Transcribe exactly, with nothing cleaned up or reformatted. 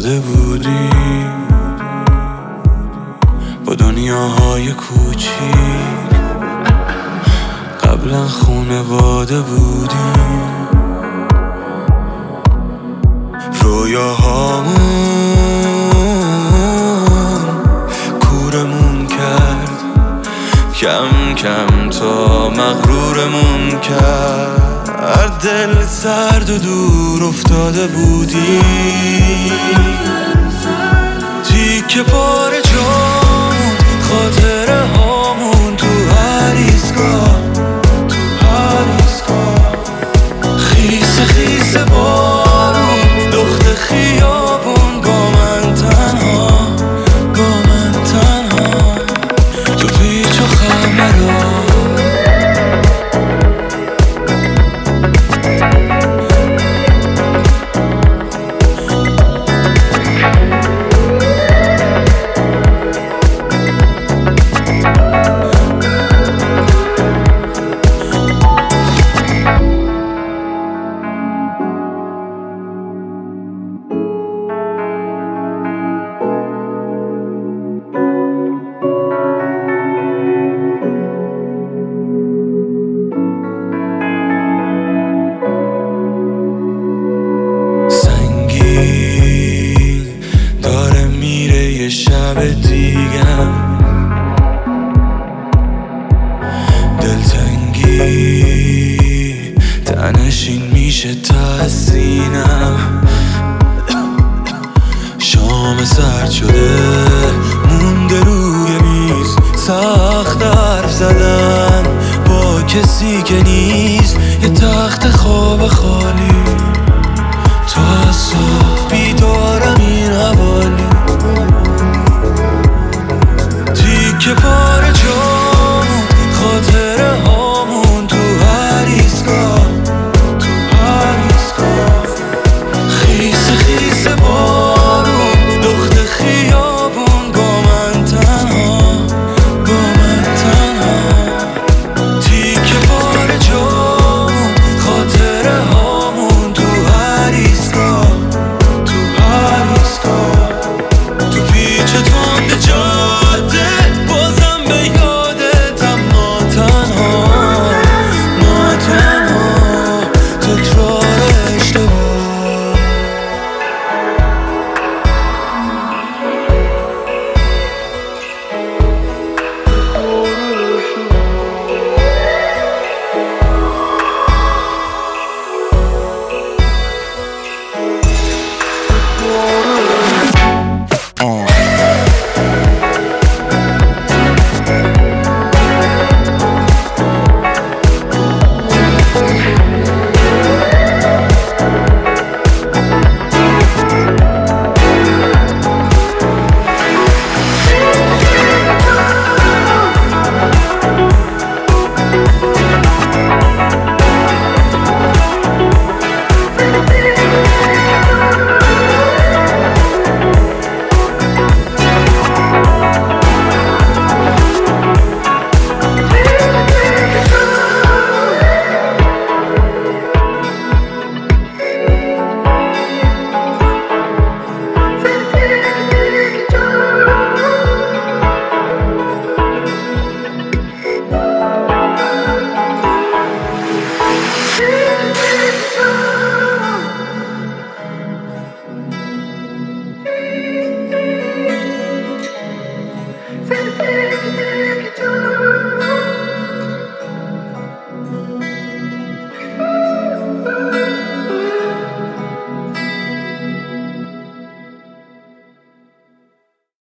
افتاده بودیم با دنیاهای کوچیک، قبلا خونواده بودیم. رویاهامون کورمون کرد، کم کم تا مغرورمون کرد. دل سرد و دور افتاده بودیم، تیکه پاره جامون، خاطره هامون تو هر ایستگاه، تو هر ایستگاه. خیس خیس بارون، دخت خیابون، با من تنها، با من تنها تو پیچ و خمرها. داره میره یه شب دیگم، دلتنگی تنشین میشه تا سینم. شام سرد شده مونده روی میز، سخت حرف زدن با کسی که نیست. یه تخت خواب خالی، تا صبح بیدارم این حوالی. تیکه پا